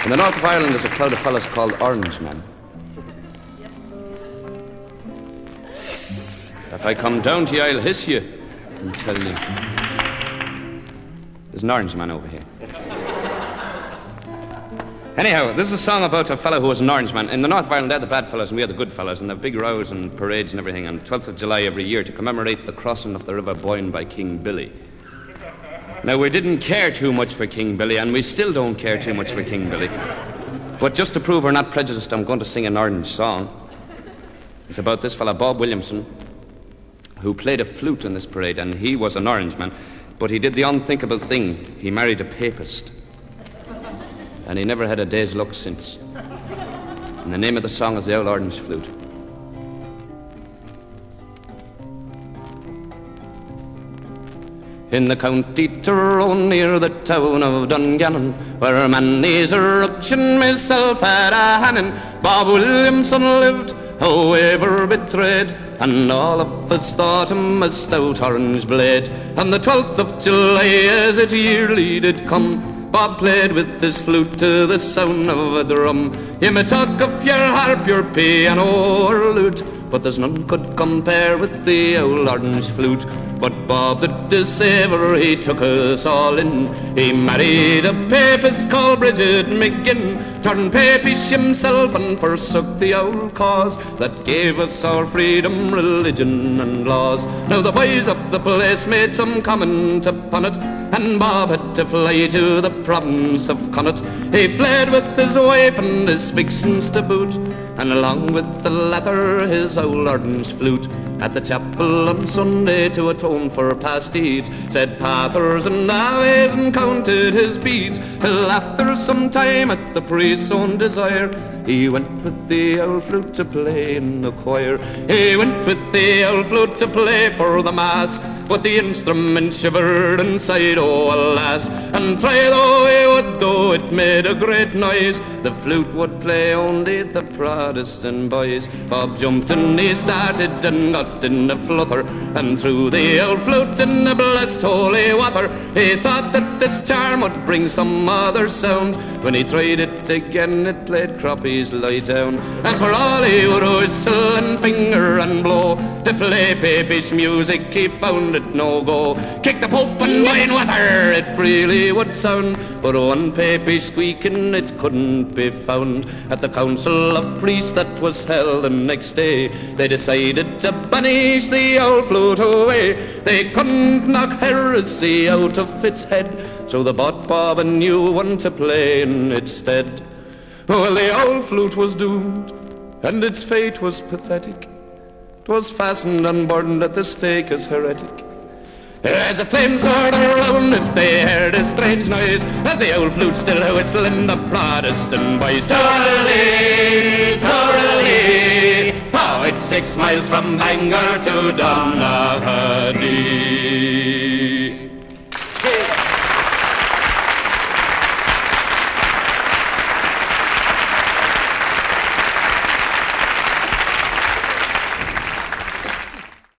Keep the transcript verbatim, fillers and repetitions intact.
In the north of Ireland there's a crowd of fellas called Orangemen. If I come down to you, I'll hiss you and tell you. There's an Orangeman over here. Anyhow, this is a song about a fellow who was an Orangeman. In the north of Ireland, they're the bad fellows and we are the good fellows, and they have big rows and parades and everything on twelfth of July every year to commemorate the crossing of the River Boyne by King Billy. Now, we didn't care too much for King Billy, and we still don't care too much for King Billy. But just to prove we're not prejudiced, I'm going to sing an Orange song. It's about this fella, Bob Williamson, who played a flute in this parade, and he was an Orangeman, but he did the unthinkable thing. He married a papist. And he never had a day's luck since. And the name of the song is The Old Orange Flute. In the county Tyrone near the town of Dungannon, where many's a ruction myself had a hand in, Bob Williamson lived, however betrayed, and all of us thought him a stout orange blade. On the twelfth of July as it yearly did come, Bob played with his flute to the sound of a drum. You may talk of your harp, your piano or lute, but there's none could compare with the old orange flute. But Bob did the saver, he took us all in. He married a papist called Bridget McGinn, turned papish himself and forsook the old cause that gave us our freedom, religion and laws. Now the boys of the place made some comment upon it, and Bob had to fly to the province of Connaught. He fled with his wife and his vixens to boot, and along with the latter his old orange flute. At the chapel on Sunday to atone for past deeds, said pathers and aves and counted his beads, till after some time at the priest's own desire, he went with the old flute to play in the choir. He went with the old flute to play for the mass, but the instrument shivered and sighed, oh alas. And try though he would, though it made a great noise, the flute would play only the Protestant boys. Bob jumped and he started and got in a flutter, and threw the old flute in the blessed holy water. He thought that this charm would bring some other sound. When he tried it again, it played Croppies Lie Down. And for all he would whistle and finger and blow, to play papish music he found it no go. Kick the Pope and boiling water, it freely would sound, but one papish squeaking it couldn't be found. At the council of priests that was held the next day, they decided to banish the old flute away. They couldn't knock heresy out of its head, so they bought Bob a new one to play in its stead. Well, the old flute was doomed, and its fate was pathetic. 'Twas fastened and burned at the stake as heretic. As the flames soared around it, they heard a strange noise, as the old flute still whistling the Protestant boys. Toorally, toorally, oh, it's six miles from Bangor to Donaghadee.